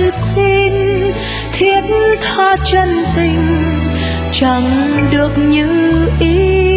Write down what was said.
xin thiết tha chân tình chẳng được như ý.